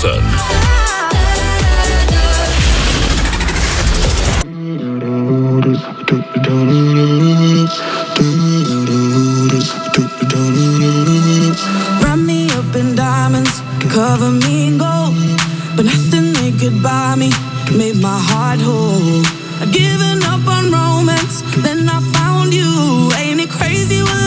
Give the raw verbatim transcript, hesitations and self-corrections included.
Johnson. Wrap me up in diamonds, cover me in gold, but nothing they could buy me made my heart whole. I'd given up on romance, then I found you. Ain't it crazy? Well,